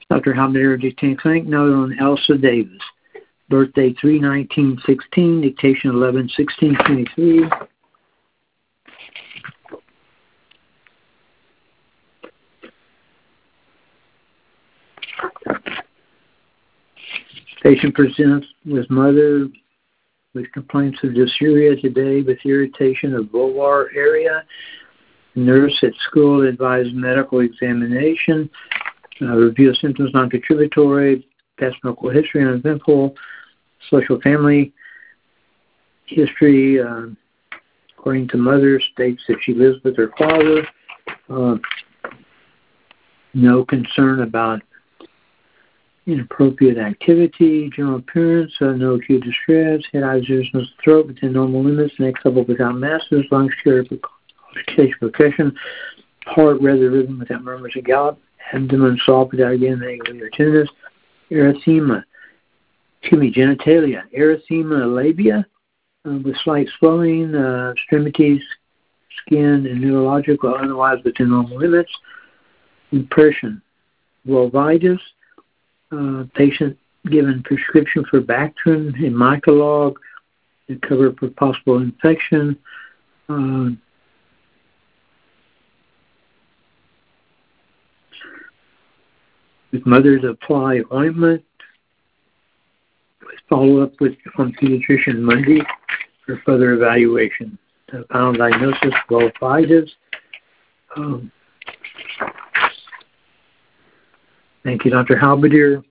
Dr. Halbert dictating clinic note on Elsa Davis. Birthday 3/19/16, dictation 11/16/23. Patient presents with mother with complaints of dysuria today with irritation of vulvar area. Nurse at school advised medical examination. Review of symptoms non-contributory. Past medical history uneventful. Social family history, according to mother, states that she lives with her father. No concern about inappropriate activity, general appearance, no acute distress, head, eyes, ears, nose, throat within normal limits, neck level without masses, lungs, percussion, heart, rather rhythm without murmurs or gallop, abdomen soft without again agony or tenderness, genitalia, erythema labia with slight swelling, extremities, skin, and neurological, otherwise within normal limits. Impression, vulvitis, patient given prescription for Bactrim and Mycolog to cover for possible infection. With mother to apply ointment. Follow up with on pediatrician Monday for further evaluation. Final diagnosis, vulvitis. Thank you, Dr. Halbert.